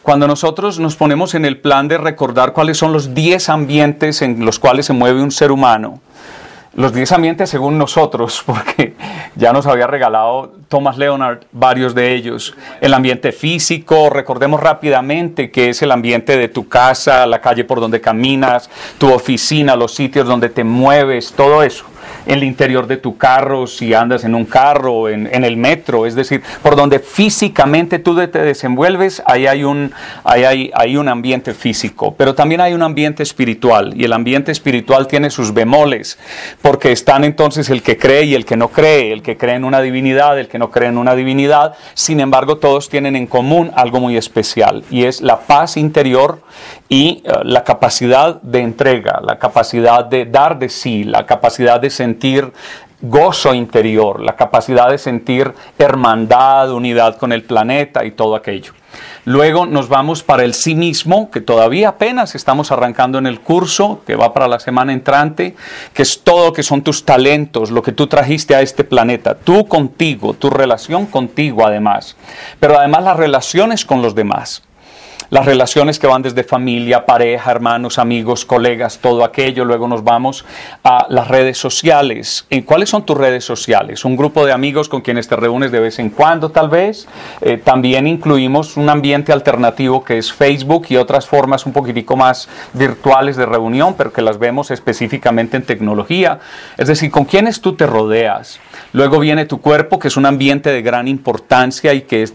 cuando nosotros nos ponemos en el plan de recordar cuáles son los 10 ambientes en los cuales se mueve un ser humano, los 10 ambientes según nosotros, porque ya nos había regalado Thomas Leonard varios de ellos. El ambiente físico, recordemos rápidamente que es el ambiente de tu casa, la calle por donde caminas, tu oficina, los sitios donde te mueves, todo eso. El interior de tu carro, si andas en un carro, en el metro, es decir, por donde físicamente tú te desenvuelves, ahí hay un ambiente físico, pero también hay un ambiente espiritual, y el ambiente espiritual tiene sus bemoles, porque están entonces el que cree y el que no cree, el que cree en una divinidad, el que no cree en una divinidad. Sin embargo, todos tienen en común algo muy especial, y es la paz interior y la capacidad de entrega, la capacidad de dar de sí, la capacidad de sentir gozo interior, la capacidad de sentir hermandad, unidad con el planeta y todo aquello. Luego nos vamos para el sí mismo, que todavía apenas estamos arrancando en el curso, que va para la semana entrante, que es todo lo que son tus talentos, lo que tú trajiste a este planeta, tú contigo, tu relación contigo además, pero además las relaciones con los demás. Las relaciones que van desde familia, pareja, hermanos, amigos, colegas, todo aquello. Luego nos vamos a las redes sociales. ¿Cuáles son tus redes sociales? Un grupo de amigos con quienes te reúnes de vez en cuando, tal vez. También incluimos un ambiente alternativo que es Facebook y otras formas un poquitico más virtuales de reunión, pero que las vemos específicamente en tecnología. Es decir, ¿con quiénes tú te rodeas? Luego viene tu cuerpo, que es un ambiente de gran importancia y que es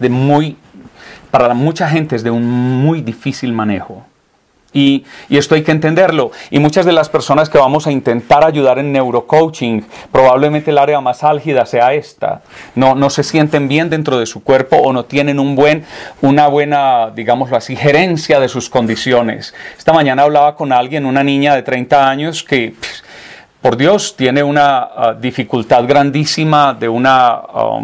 para mucha gente es de un muy difícil manejo. Y esto hay que entenderlo. Y muchas de las personas que vamos a intentar ayudar en neurocoaching, probablemente el área más álgida sea esta. No se sienten bien dentro de su cuerpo o no tienen una buena, digámoslo así, gerencia de sus condiciones. Esta mañana hablaba con alguien, una niña de 30 años que... por Dios, tiene una dificultad grandísima de una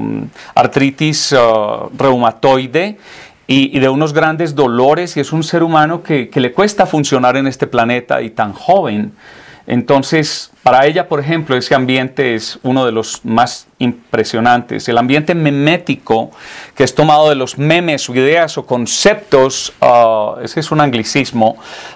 artritis reumatoide y de unos grandes dolores, y es un ser humano que le cuesta funcionar en este planeta y tan joven. Entonces, para ella, por ejemplo, ese ambiente es uno de los más impresionantes. El ambiente memético, que es tomado de los memes o ideas o conceptos, ese es un anglicismo,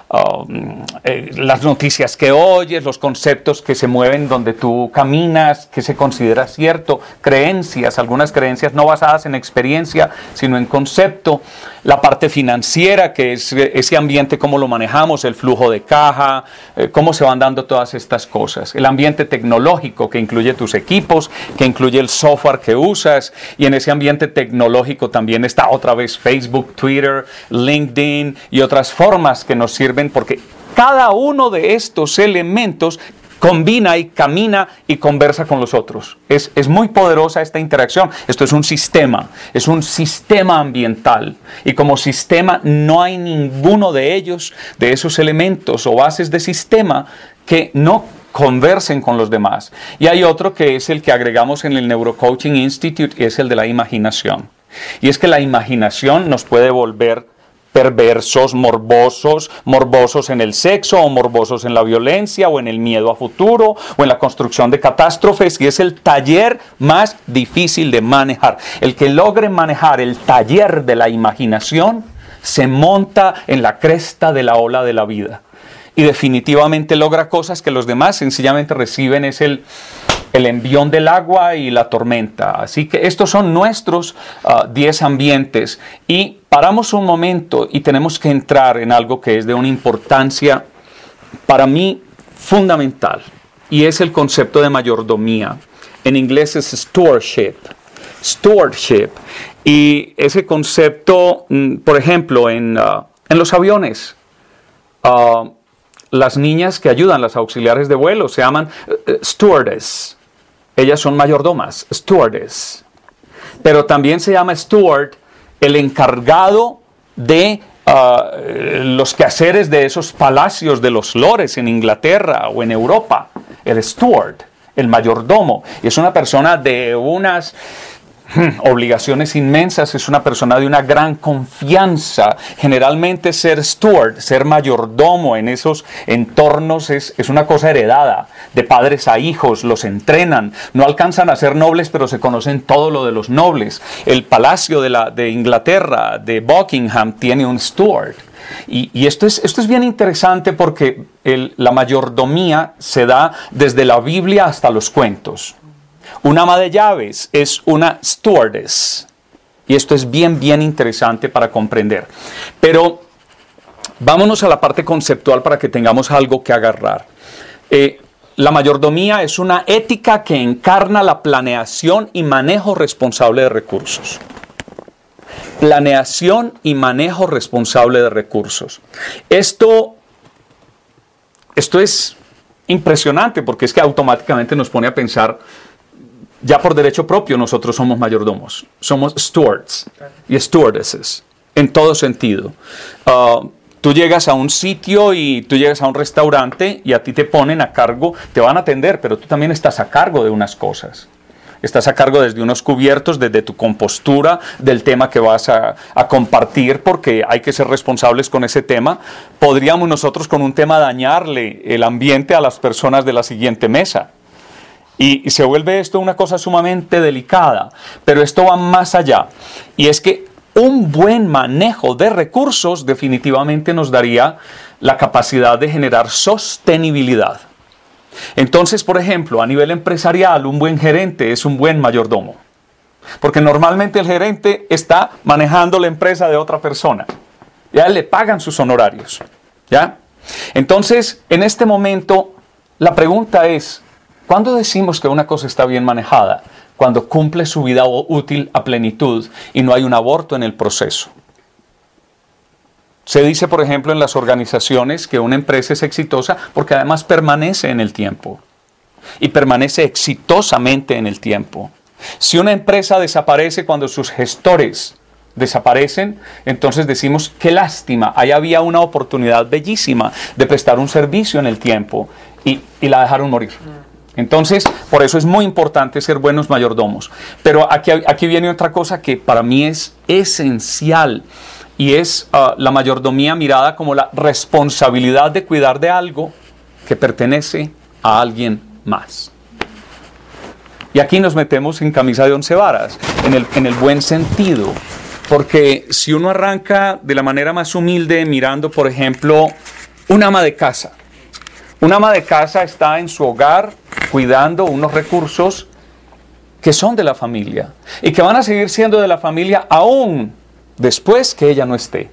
las noticias que oyes, los conceptos que se mueven donde tú caminas, que se considera cierto, creencias, algunas creencias no basadas en experiencia, sino en concepto. La parte financiera, que es ese ambiente, cómo lo manejamos, el flujo de caja, cómo se van dando todas estas cosas. El ambiente tecnológico, que incluye tus equipos, que incluye el software que usas, y en ese ambiente tecnológico también está otra vez Facebook, Twitter, LinkedIn y otras formas que nos sirven, porque cada uno de estos elementos combina y camina y conversa con los otros. Es muy poderosa esta interacción. Esto es un sistema ambiental, y como sistema no hay ninguno de ellos, de esos elementos o bases de sistema, que no conversen con los demás. Y hay otro que es el que agregamos en el Neurocoaching Institute, y es el de la imaginación. Y es que la imaginación nos puede volver perversos, morbosos en el sexo, o morbosos en la violencia, o en el miedo a futuro, o en la construcción de catástrofes, y es el taller más difícil de manejar. El que logre manejar el taller de la imaginación se monta en la cresta de la ola de la vida, y definitivamente logra cosas que los demás sencillamente reciben, es el envión del agua y la tormenta. Así que estos son nuestros 10 ambientes, y paramos un momento y tenemos que entrar en algo que es de una importancia para mí fundamental, y es el concepto de mayordomía. En inglés es stewardship, y ese concepto, por ejemplo, en los aviones, las niñas que ayudan, las auxiliares de vuelo, se llaman stewardess. Ellas son mayordomas, stewardess. Pero también se llama steward el encargado de los quehaceres de esos palacios de los lores en Inglaterra o en Europa. El steward, el mayordomo. Y es una persona de unas obligaciones inmensas, es una persona de una gran confianza. Generalmente ser steward, ser mayordomo en esos entornos es una cosa heredada, de padres a hijos, los entrenan, no alcanzan a ser nobles, pero se conocen todo lo de los nobles. El palacio de Inglaterra, de Buckingham, tiene un steward. Y esto es bien interesante porque la mayordomía se da desde la Biblia hasta los cuentos. Una ama de llaves es una stewardess. Y esto es bien interesante para comprender. Pero vámonos a la parte conceptual para que tengamos algo que agarrar. La mayordomía es una ética que encarna la planeación y manejo responsable de recursos. Planeación y manejo responsable de recursos. Esto es impresionante porque es que automáticamente nos pone a pensar, ya por derecho propio nosotros somos mayordomos, somos stewards y stewardesses en todo sentido. Tú llegas a un sitio y tú llegas a un restaurante y a ti te ponen a cargo, te van a atender, pero tú también estás a cargo de unas cosas. Estás a cargo desde unos cubiertos, desde tu compostura, del tema que vas a compartir, porque hay que ser responsables con ese tema. Podríamos nosotros con un tema dañarle el ambiente a las personas de la siguiente mesa. Y se vuelve esto una cosa sumamente delicada, pero esto va más allá. Y es que un buen manejo de recursos definitivamente nos daría la capacidad de generar sostenibilidad. Entonces, por ejemplo, a nivel empresarial, un buen gerente es un buen mayordomo. Porque normalmente el gerente está manejando la empresa de otra persona. Y a él le pagan sus honorarios. ¿Ya? Entonces, en este momento, la pregunta es, ¿cuándo decimos que una cosa está bien manejada? Cuando cumple su vida útil a plenitud y no hay un aborto en el proceso. Se dice, por ejemplo, en las organizaciones que una empresa es exitosa porque además permanece en el tiempo. Y permanece exitosamente en el tiempo. Si una empresa desaparece cuando sus gestores desaparecen, entonces decimos, qué lástima, ahí había una oportunidad bellísima de prestar un servicio en el tiempo y la dejaron morir. Entonces, por eso es muy importante ser buenos mayordomos. Pero aquí viene otra cosa que para mí es esencial. Y es la mayordomía mirada como la responsabilidad de cuidar de algo que pertenece a alguien más. Y aquí nos metemos en camisa de 11 varas, en el buen sentido. Porque si uno arranca de la manera más humilde mirando, por ejemplo, un ama de casa. Un ama de casa está en su hogar cuidando unos recursos que son de la familia y que van a seguir siendo de la familia aún después que ella no esté.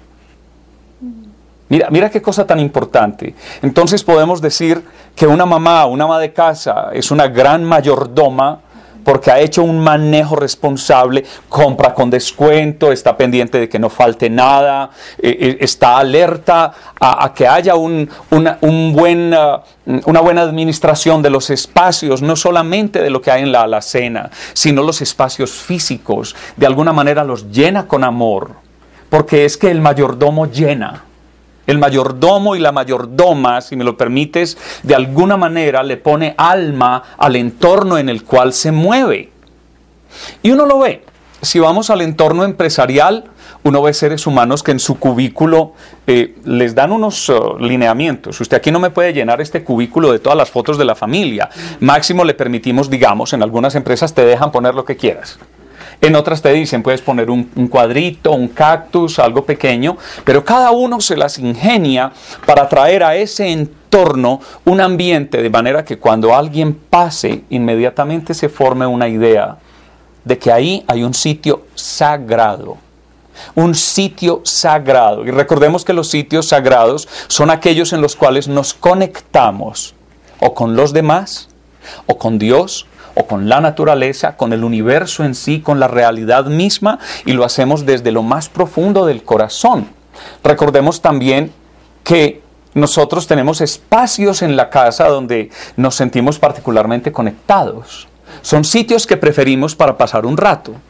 Mira qué cosa tan importante. Entonces podemos decir que una mamá, una ama de casa es una gran mayordoma porque ha hecho un manejo responsable, compra con descuento, está pendiente de que no falte nada, está alerta a que haya una buena administración de los espacios, no solamente de lo que hay en la alacena, sino los espacios físicos. De alguna manera los llena con amor, porque es que el mayordomo llena. El mayordomo y la mayordoma, si me lo permites, de alguna manera le pone alma al entorno en el cual se mueve. Y uno lo ve. Si vamos al entorno empresarial, uno ve seres humanos que en su cubículo les dan unos lineamientos. Usted aquí no me puede llenar este cubículo de todas las fotos de la familia. Máximo le permitimos, digamos, en algunas empresas te dejan poner lo que quieras. En otras te dicen, puedes poner un cuadrito, un cactus, algo pequeño, pero cada uno se las ingenia para traer a ese entorno un ambiente de manera que cuando alguien pase, inmediatamente se forme una idea de que ahí hay un sitio sagrado. Un sitio sagrado. Y recordemos que los sitios sagrados son aquellos en los cuales nos conectamos o con los demás, o con Dios, o con la naturaleza, con el universo en sí, con la realidad misma, y lo hacemos desde lo más profundo del corazón. Recordemos también que nosotros tenemos espacios en la casa donde nos sentimos particularmente conectados. Son sitios que preferimos para pasar un rato.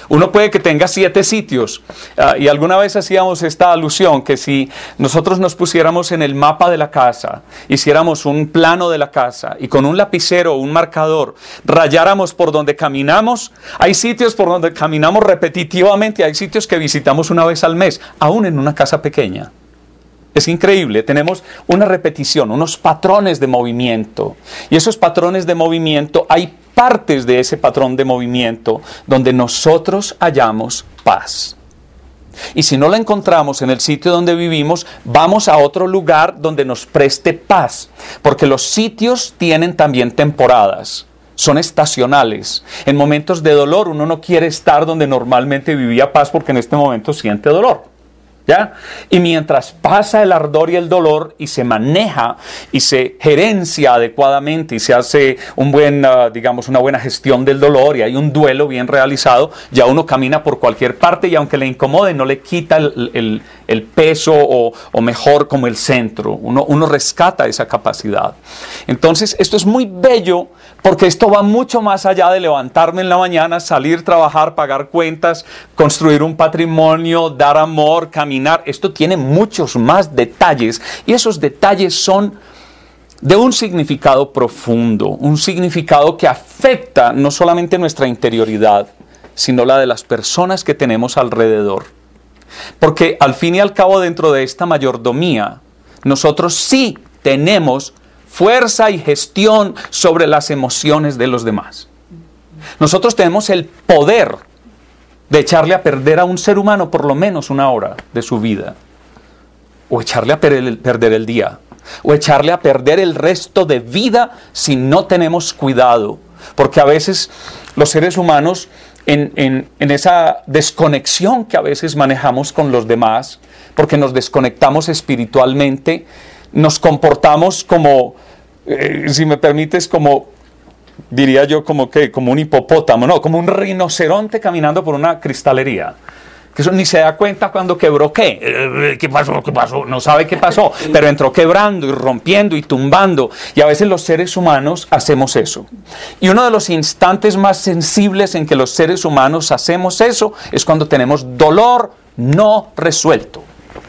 Uno puede que tenga 7 sitios, y alguna vez hacíamos esta alusión, que si nosotros nos pusiéramos en el mapa de la casa, hiciéramos un plano de la casa, y con un lapicero o un marcador rayáramos por donde caminamos, hay sitios por donde caminamos repetitivamente, hay sitios que visitamos una vez al mes, aún en una casa pequeña. Es increíble, tenemos una repetición, unos patrones de movimiento, y esos patrones de movimiento, hay partes de ese patrón de movimiento donde nosotros hallamos paz. Y si no la encontramos en el sitio donde vivimos, vamos a otro lugar donde nos preste paz, porque los sitios tienen también temporadas, son estacionales. En momentos de dolor uno no quiere estar donde normalmente vivía paz porque en este momento siente dolor. ¿Ya? Y mientras pasa el ardor y el dolor y se maneja y se gerencia adecuadamente y se hace una buena gestión del dolor y hay un duelo bien realizado, ya uno camina por cualquier parte y aunque le incomode no le quita el peso o mejor como el centro. Uno rescata esa capacidad. Entonces esto es muy bello porque esto va mucho más allá de levantarme en la mañana, salir, trabajar, pagar cuentas, construir un patrimonio, dar amor, caminar. Esto tiene muchos más detalles y esos detalles son de un significado profundo, un significado que afecta no solamente nuestra interioridad, sino la de las personas que tenemos alrededor. Porque al fin y al cabo dentro de esta mayordomía, nosotros sí tenemos fuerza y gestión sobre las emociones de los demás. Nosotros tenemos el poder de echarle a perder a un ser humano por lo menos 1 hora de su vida, o echarle a perder el día, o echarle a perder el resto de vida si no tenemos cuidado, porque a veces los seres humanos en esa desconexión que a veces manejamos con los demás, porque nos desconectamos espiritualmente, nos comportamos como, si me permites, como, diría yo, como un hipopótamo, no, como un rinoceronte caminando por una cristalería. Que eso ni se da cuenta cuando quebró qué. ¿Qué pasó? No sabe qué pasó, pero entró quebrando y rompiendo y tumbando. Y a veces los seres humanos hacemos eso. Y uno de los instantes más sensibles en que los seres humanos hacemos eso es cuando tenemos dolor no resuelto.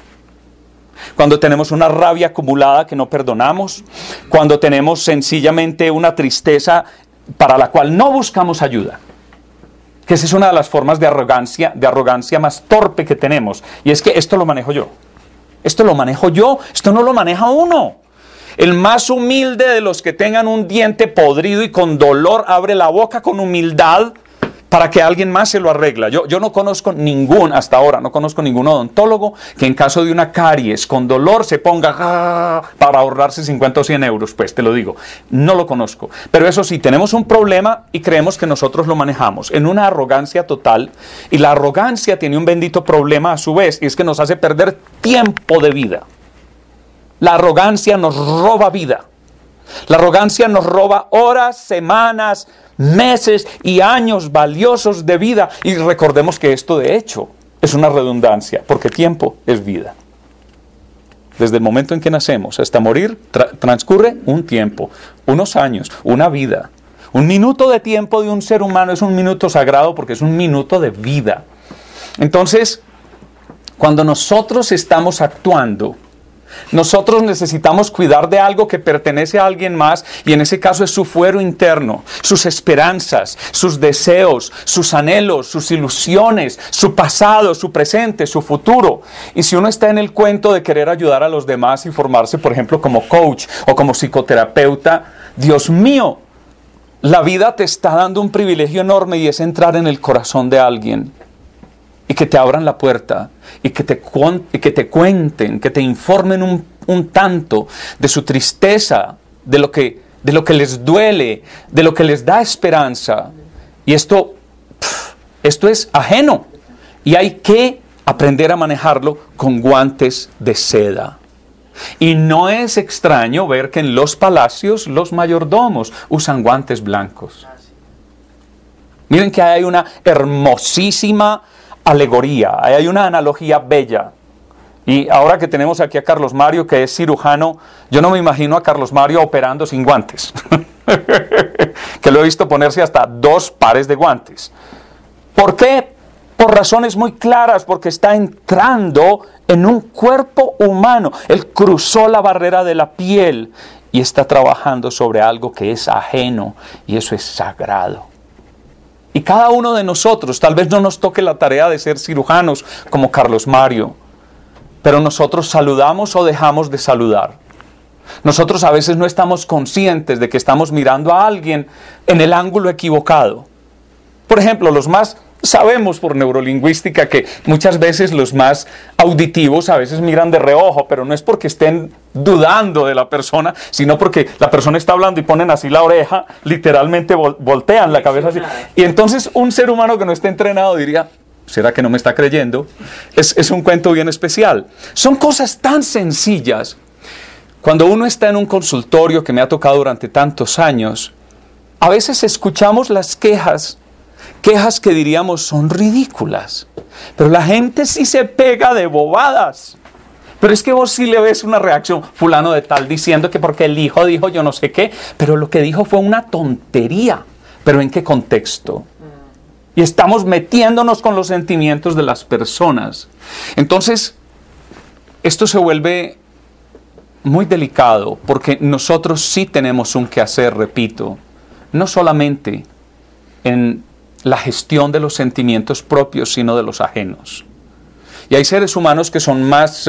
Cuando tenemos una rabia acumulada que no perdonamos, cuando tenemos sencillamente una tristeza para la cual no buscamos ayuda. Que esa es una de las formas de arrogancia más torpe que tenemos. Y es que esto lo manejo yo. Esto lo manejo yo, esto no lo maneja uno. El más humilde de los que tengan un diente podrido y con dolor abre la boca con humildad para que alguien más se lo arregla. Yo no conozco hasta ahora no conozco ningún odontólogo que en caso de una caries con dolor se ponga para ahorrarse 50 o 100 euros, pues te lo digo. No lo conozco. Pero eso sí, tenemos un problema y creemos que nosotros lo manejamos en una arrogancia total. Y la arrogancia tiene un bendito problema a su vez, y es que nos hace perder tiempo de vida. La arrogancia nos roba vida. La arrogancia nos roba horas, semanas, meses y años valiosos de vida. Y recordemos que esto de hecho es una redundancia, porque tiempo es vida. Desde el momento en que nacemos hasta morir transcurre un tiempo, unos años, una vida. Un minuto de tiempo de un ser humano es un minuto sagrado porque es un minuto de vida. Entonces, cuando nosotros estamos actuando, nosotros necesitamos cuidar de algo que pertenece a alguien más, y en ese caso es su fuero interno, sus esperanzas, sus deseos, sus anhelos, sus ilusiones, su pasado, su presente, su futuro. Y si uno está en el cuento de querer ayudar a los demás y formarse, por ejemplo, como coach o como psicoterapeuta, Dios mío, la vida te está dando un privilegio enorme, y es entrar en el corazón de alguien. Y que te abran la puerta, y que te cuenten, que te informen un tanto de su tristeza, de lo que les duele, de lo que les da esperanza. Y esto es ajeno, y hay que aprender a manejarlo con guantes de seda. Y no es extraño ver que en los palacios los mayordomos usan guantes blancos. Miren que hay una hermosísima alegoría, hay una analogía bella. Y ahora que tenemos aquí a Carlos Mario, que es cirujano, yo no me imagino a Carlos Mario operando sin guantes. Que lo he visto ponerse hasta 2 pares de guantes. ¿Por qué? por razones muy claras, porque está entrando en un cuerpo humano. Él cruzó la barrera de la piel y está trabajando sobre algo que es ajeno, y eso es sagrado. Y cada uno de nosotros, tal vez no nos toque la tarea de ser cirujanos como Carlos Mario, pero nosotros saludamos o dejamos de saludar. Nosotros a veces no estamos conscientes de que estamos mirando a alguien en el ángulo equivocado. Por ejemplo, los más sabemos por neurolingüística que muchas veces los más auditivos a veces miran de reojo, pero no es porque estén dudando de la persona, sino porque la persona está hablando y ponen así la oreja, literalmente voltean la cabeza así. Y entonces un ser humano que no esté entrenado diría, ¿será que no me está creyendo? Es un cuento bien especial. Son cosas tan sencillas. Cuando uno está en un consultorio que me ha tocado durante tantos años, a veces escuchamos las quejas que diríamos son ridículas, pero la gente sí se pega de bobadas. Pero es que vos sí le ves una reacción, fulano de tal diciendo que porque el hijo dijo yo no sé qué, pero lo que dijo fue una tontería. ¿Pero en qué contexto? Y estamos metiéndonos con los sentimientos de las personas. Entonces, esto se vuelve muy delicado, porque nosotros sí tenemos un quehacer, repito, no solamente en la gestión de los sentimientos propios, sino de los ajenos. Y hay seres humanos que son más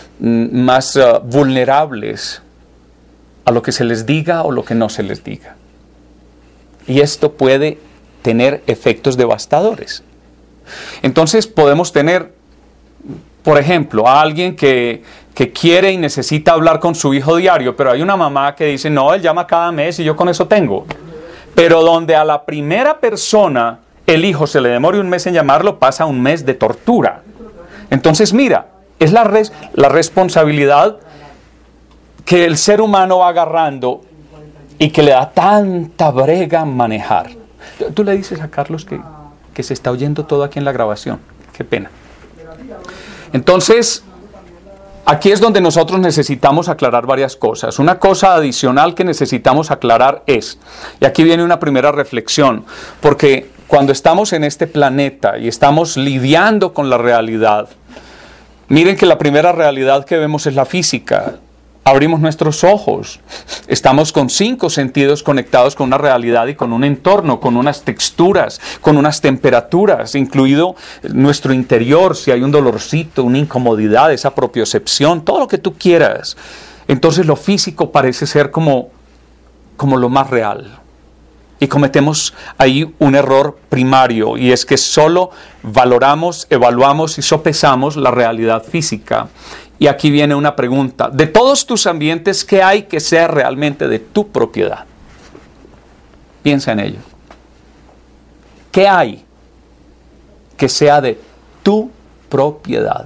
vulnerables a lo que se les diga o lo que no se les diga. Y esto puede tener efectos devastadores. Entonces podemos tener, por ejemplo, a alguien que quiere y necesita hablar con su hijo diario, pero hay una mamá que dice, no, él llama cada mes y yo con eso tengo. Pero donde a la primera persona el hijo se le demore un mes en llamarlo, pasa un mes de tortura. Entonces mira, es la responsabilidad que el ser humano va agarrando y que le da tanta brega manejar. Tú le dices a Carlos que se está oyendo todo aquí en la grabación. Qué pena. Entonces, aquí es donde nosotros necesitamos aclarar varias cosas. Una cosa adicional que necesitamos aclarar es, y aquí viene una primera reflexión, porque cuando estamos en este planeta y estamos lidiando con la realidad, miren que la primera realidad que vemos es la física. Abrimos nuestros ojos, estamos con 5 sentidos conectados con una realidad y con un entorno, con unas texturas, con unas temperaturas, incluido nuestro interior, si hay un dolorcito, una incomodidad, esa propiocepción, todo lo que tú quieras. Entonces lo físico parece ser como lo más real. Y cometemos ahí un error primario, y es que solo valoramos, evaluamos y sopesamos la realidad física. Y aquí viene una pregunta. De todos tus ambientes, ¿qué hay que sea realmente de tu propiedad? Piensa en ello. ¿Qué hay que sea de tu propiedad?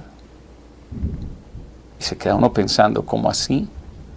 Y se queda uno pensando, ¿cómo así?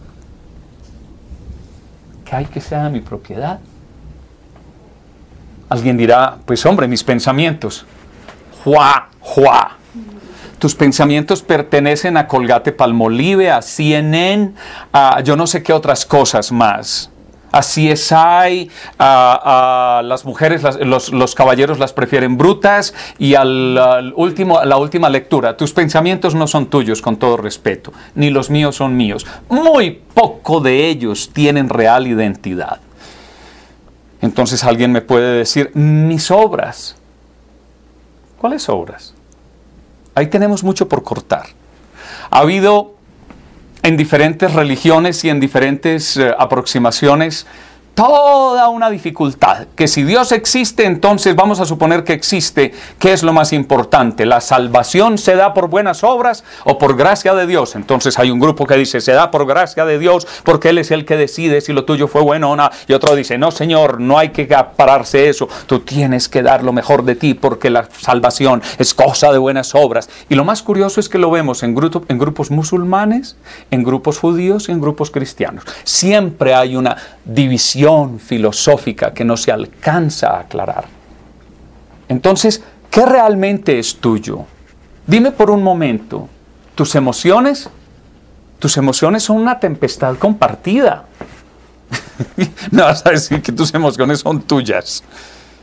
¿Qué hay que sea de mi propiedad? Alguien dirá, pues hombre, mis pensamientos. ¡Juá, juá! Tus pensamientos pertenecen a Colgate-Palmolive, a CNN, a yo no sé qué otras cosas más. A CSI, a las mujeres, los caballeros las prefieren brutas, y a la última lectura. Tus pensamientos no son tuyos, con todo respeto, ni los míos son míos. Muy poco de ellos tienen real identidad. Entonces alguien me puede decir, mis obras. ¿Cuáles obras? Ahí tenemos mucho por cortar. Ha habido en diferentes religiones y en diferentes aproximaciones toda una dificultad, que si Dios existe, entonces vamos a suponer que existe. ¿Qué es lo más importante? ¿La salvación se da por buenas obras o por gracia de Dios? Entonces hay un grupo que dice, se da por gracia de Dios porque Él es el que decide si lo tuyo fue bueno o no. Y otro dice, no señor, no hay que pararse eso. Tú tienes que dar lo mejor de ti porque la salvación es cosa de buenas obras. Y lo más curioso es que lo vemos en grupos musulmanes, en grupos judíos y en grupos cristianos. Siempre hay una división filosófica que no se alcanza a aclarar. Entonces, ¿qué realmente es tuyo? Dime por un momento, ¿tus emociones son una tempestad compartida? Me vas a decir que tus emociones son tuyas.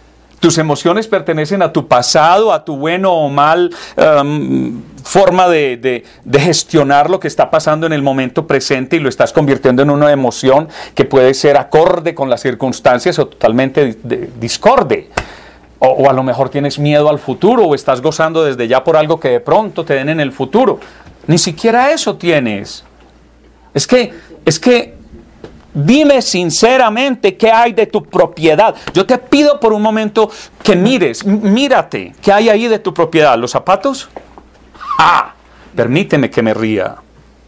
Tus emociones pertenecen a tu pasado, a tu bueno o mal forma de gestionar lo que está pasando en el momento presente y lo estás convirtiendo en una emoción que puede ser acorde con las circunstancias o totalmente discorde. O a lo mejor tienes miedo al futuro o estás gozando desde ya por algo que de pronto te den en el futuro. Ni siquiera eso tienes. Es que dime sinceramente qué hay de tu propiedad. Yo te pido por un momento que mírate, ¿qué hay ahí de tu propiedad? ¿Los zapatos? ¡Ah! Permíteme que me ría.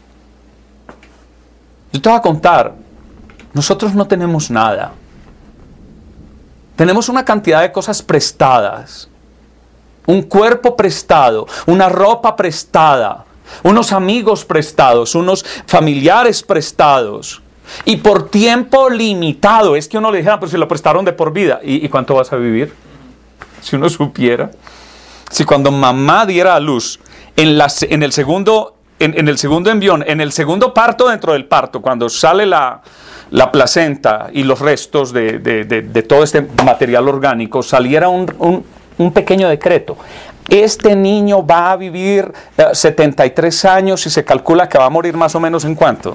Yo te voy a contar, nosotros no tenemos nada. Tenemos una cantidad de cosas prestadas, un cuerpo prestado, una ropa prestada, unos amigos prestados, unos familiares prestados, y por tiempo limitado. Es que uno le dijera, pues si lo prestaron de por vida, ¿y cuánto vas a vivir? Si uno supiera, si cuando mamá diera a luz, en el segundo envión, en el segundo parto dentro del parto, cuando sale la placenta y los restos de todo este material orgánico, saliera un pequeño decreto. Este niño va a vivir 73 años y se calcula que va a morir más o menos ¿en cuánto?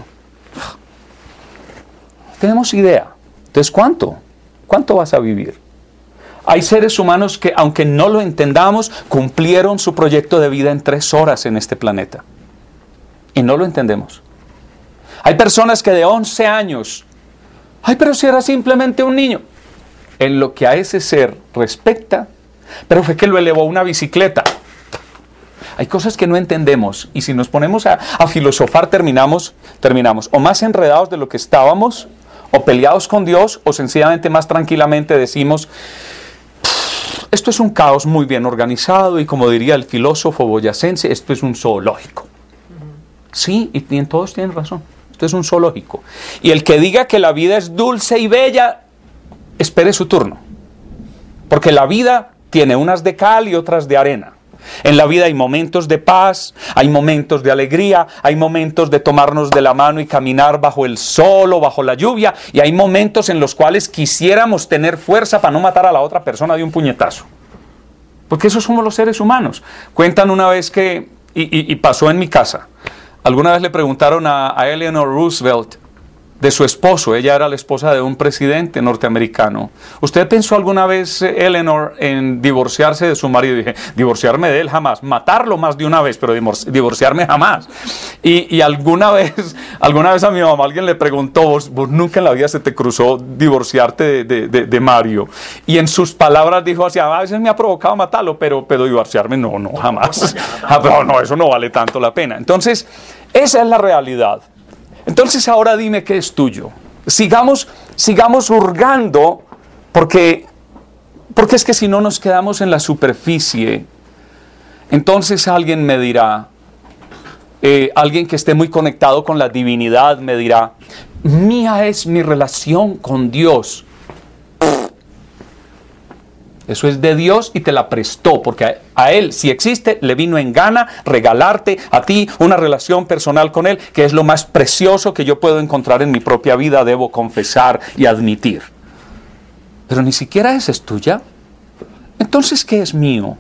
No tenemos idea. Entonces, ¿cuánto? ¿Cuánto vas a vivir? Hay seres humanos que, aunque no lo entendamos, cumplieron su proyecto de vida en 3 horas en este planeta. Y no lo entendemos. Hay personas que de 11 años, pero si era simplemente un niño. En lo que a ese ser respecta, pero fue que lo elevó a una bicicleta. Hay cosas que no entendemos y si nos ponemos a filosofar terminamos o más enredados de lo que estábamos, o peleados con Dios, o sencillamente más tranquilamente decimos, esto es un caos muy bien organizado y como diría el filósofo boyacense, esto es un zoológico. Sí, y en todos tienen razón. Esto es un zoológico. Y el que diga que la vida es dulce y bella, espere su turno. Porque la vida tiene unas de cal y otras de arena. En la vida hay momentos de paz, hay momentos de alegría, hay momentos de tomarnos de la mano y caminar bajo el sol o bajo la lluvia, y hay momentos en los cuales quisiéramos tener fuerza para no matar a la otra persona de un puñetazo. Porque esos somos los seres humanos. Cuentan una vez que, y pasó en mi casa, alguna vez le preguntaron a Eleanor Roosevelt de su esposo. Ella era la esposa de un presidente norteamericano. ¿Usted pensó alguna vez, Eleanor, en divorciarse de su marido? Y dije, divorciarme de él jamás. Matarlo más de una vez, pero divorciarme jamás. Y alguna vez a mi mamá alguien le preguntó, vos nunca en la vida se te cruzó divorciarte de Mario. Y en sus palabras dijo así, a veces me ha provocado matarlo, pero divorciarme no, jamás. Pero no, eso no vale tanto la pena. Entonces, esa es la realidad. Entonces ahora dime qué es tuyo. Sigamos hurgando, porque es que si no nos quedamos en la superficie, entonces alguien me dirá, alguien que esté muy conectado con la divinidad me dirá, mía es mi relación con Dios. Eso es de Dios y te la prestó, porque a Él, si existe, le vino en gana regalarte a ti una relación personal con Él, que es lo más precioso que yo puedo encontrar en mi propia vida, debo confesar y admitir. Pero ni siquiera esa es tuya. Entonces, ¿qué es mío?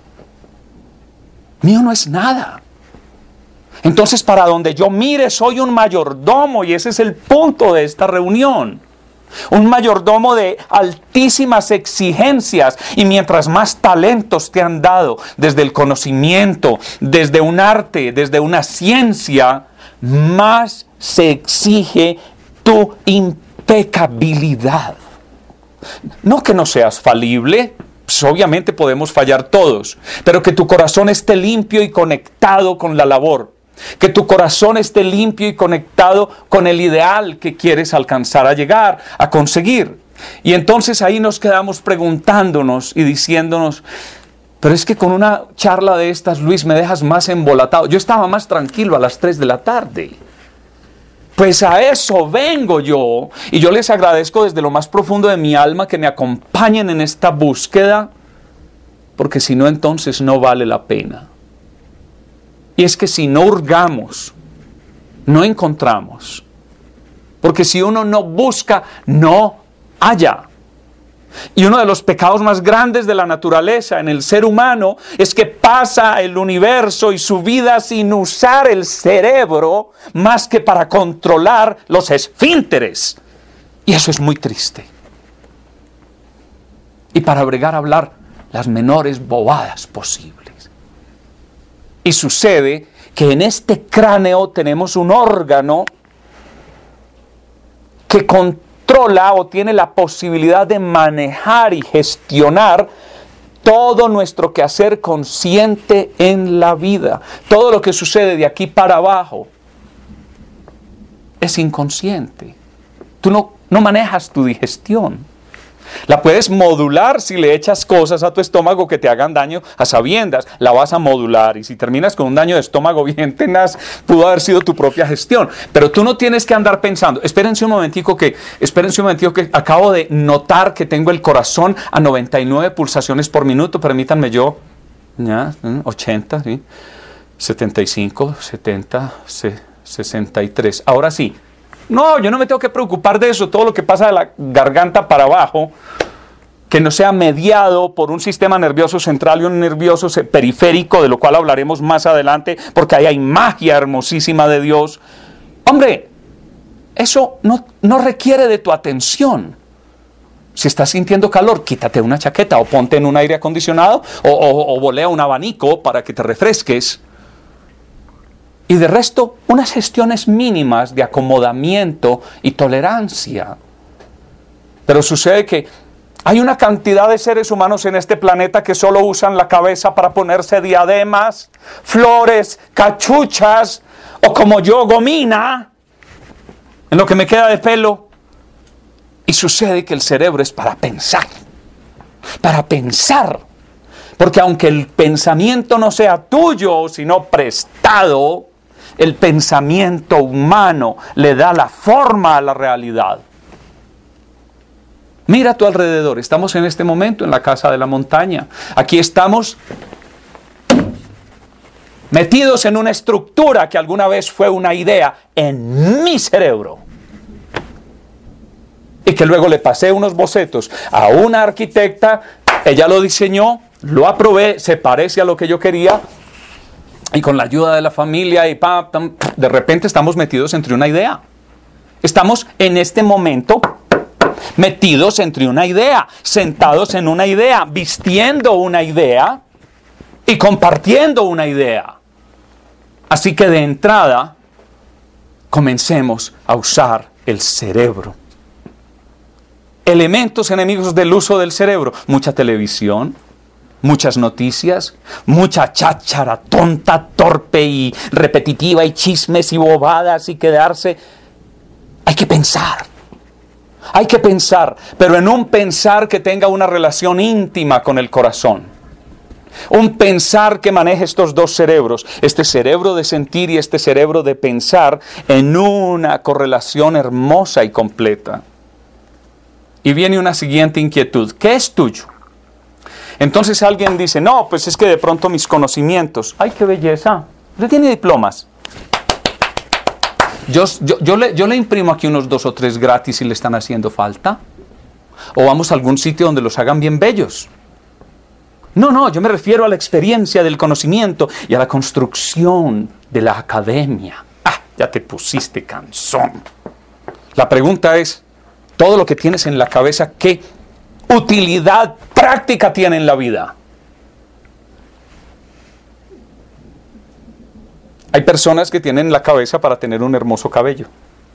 Mío no es nada. Entonces, para donde yo mire, soy un mayordomo, y ese es el punto de esta reunión. Un mayordomo de altísimas exigencias, y mientras más talentos te han dado, desde el conocimiento, desde un arte, desde una ciencia, más se exige tu impecabilidad. No que no seas falible, pues obviamente podemos fallar todos, pero que tu corazón esté limpio y conectado con la labor. Que tu corazón esté limpio y conectado con el ideal que quieres alcanzar a llegar, a conseguir. Y entonces ahí nos quedamos preguntándonos y diciéndonos, pero es que con una charla de estas, Luis, me dejas más embolatado. Yo estaba más tranquilo a las 3 de la tarde. Pues a eso vengo yo, y yo les agradezco desde lo más profundo de mi alma que me acompañen en esta búsqueda, porque si no, entonces no vale la pena. Y es que si no hurgamos, no encontramos. Porque si uno no busca, no halla. Y uno de los pecados más grandes de la naturaleza en el ser humano es que pasa el universo y su vida sin usar el cerebro más que para controlar los esfínteres. Y eso es muy triste. Y para bregar a hablar las menores bobadas posibles. Y sucede que en este cráneo tenemos un órgano que controla o tiene la posibilidad de manejar y gestionar todo nuestro quehacer consciente en la vida. Todo lo que sucede de aquí para abajo es inconsciente. Tú no manejas tu digestión. La puedes modular si le echas cosas a tu estómago que te hagan daño a sabiendas. La vas a modular y si terminas con un daño de estómago bien tenaz, pudo haber sido tu propia gestión. Pero tú no tienes que andar pensando. Espérense un momentico que acabo de notar que tengo el corazón a 99 pulsaciones por minuto. Permítanme yo. Ya, 80, ¿sí? 75, 70, 63. Ahora sí. No, yo no me tengo que preocupar de eso. Todo lo que pasa de la garganta para abajo, que no sea mediado por un sistema nervioso central y un nervioso periférico, de lo cual hablaremos más adelante, porque ahí hay magia hermosísima de Dios. Hombre, eso no requiere de tu atención. Si estás sintiendo calor, quítate una chaqueta o ponte en un aire acondicionado o volea un abanico para que te refresques. Y de resto, unas gestiones mínimas de acomodamiento y tolerancia. Pero sucede que hay una cantidad de seres humanos en este planeta que solo usan la cabeza para ponerse diademas, flores, cachuchas, o como yo, gomina, en lo que me queda de pelo. Y sucede que el cerebro es para pensar. Para pensar. Porque aunque el pensamiento no sea tuyo, sino prestado, el pensamiento humano le da la forma a la realidad. Mira a tu alrededor. Estamos en este momento en la casa de la montaña. Aquí estamos metidos en una estructura que alguna vez fue una idea en mi cerebro. Y que luego le pasé unos bocetos a una arquitecta. Ella lo diseñó, lo aprobé, se parece a lo que yo quería. Y con la ayuda de la familia y de repente estamos metidos entre una idea. Estamos en este momento metidos entre una idea, sentados en una idea, vistiendo una idea y compartiendo una idea. Así que de entrada, comencemos a usar el cerebro. Elementos enemigos del uso del cerebro: mucha televisión, muchas noticias, mucha cháchara tonta, torpe y repetitiva y chismes y bobadas y quedarse. Hay que pensar, pero en un pensar que tenga una relación íntima con el corazón. Un pensar que maneje estos dos cerebros, este cerebro de sentir y este cerebro de pensar en una correlación hermosa y completa. Y viene una siguiente inquietud: ¿qué es tuyo? Entonces alguien dice: no, pues es que de pronto mis conocimientos. ¡Ay, qué belleza! Usted tiene diplomas. Yo le imprimo aquí unos 2 o 3 gratis si le están haciendo falta. O vamos a algún sitio donde los hagan bien bellos. No, yo me refiero a la experiencia del conocimiento y a la construcción de la academia. Ya te pusiste cansón. La pregunta es: todo lo que tienes en la cabeza, ¿qué utilidad práctica tiene en la vida? Hay personas que tienen la cabeza para tener un hermoso cabello,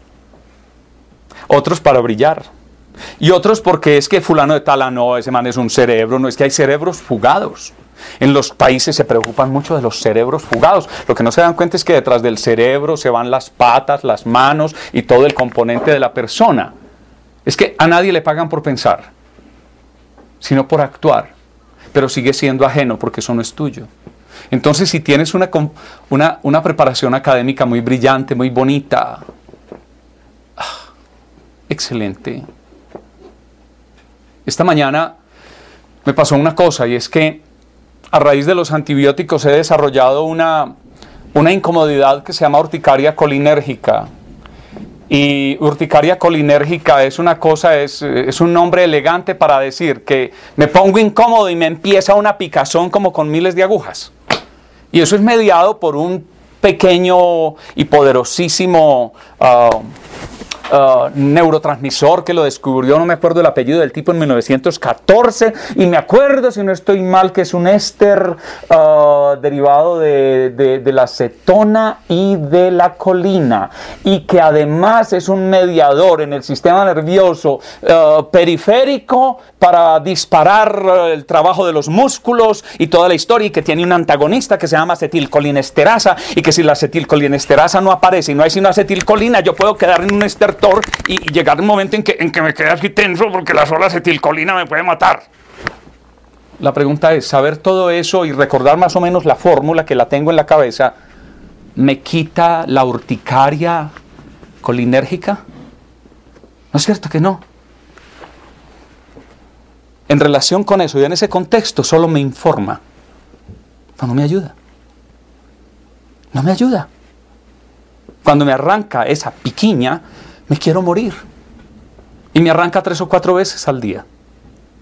otros para brillar, y otros porque es que fulano de tal, no, ese man es un cerebro. No, es que hay cerebros fugados. En los países se preocupan mucho de los cerebros fugados. Lo que no se dan cuenta es que detrás del cerebro se van las patas, las manos y todo el componente de la persona. Es que a nadie le pagan por pensar, sino por actuar, pero sigue siendo ajeno porque eso no es tuyo. Entonces, si tienes una preparación académica muy brillante, muy bonita, excelente. Esta mañana me pasó una cosa, y es que a raíz de los antibióticos he desarrollado una incomodidad que se llama urticaria colinérgica. Y urticaria colinérgica es una cosa, es un nombre elegante para decir que me pongo incómodo y me empieza una picazón como con miles de agujas. Y eso es mediado por un pequeño y poderosísimo neurotransmisor que lo descubrió, no me acuerdo el apellido del tipo, en 1914, y me acuerdo, si no estoy mal, que es un éster derivado de la acetona y de la colina, y que además es un mediador en el sistema nervioso periférico para disparar el trabajo de los músculos y toda la historia, y que tiene un antagonista que se llama acetilcolinesterasa, y que si la acetilcolinesterasa no aparece y no hay sino acetilcolina, yo puedo quedar en un estertor y llegar un momento en que me quede aquí tenso porque la sola acetilcolina me puede matar. La pregunta es, saber todo eso y recordar más o menos la fórmula que la tengo en la cabeza, ¿me quita la urticaria colinérgica? ¿No es cierto que no? En relación con eso y en ese contexto solo me informa, pero no me ayuda. No me ayuda. Cuando me arranca esa piquiña, me quiero morir. Y me arranca 3 o 4 veces al día.